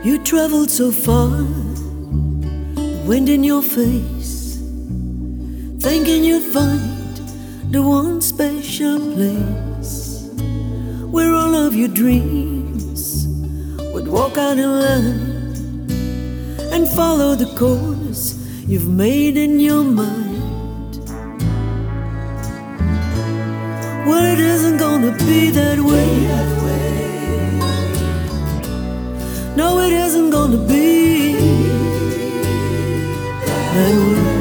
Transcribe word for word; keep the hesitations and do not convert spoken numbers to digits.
You traveled so far, wind in your face, thinking you'd find the one special place where all of your dreams would walk out in line and follow the course you've made in your mind. Well, it isn't gonna be that way. No, it isn't gonna be that way.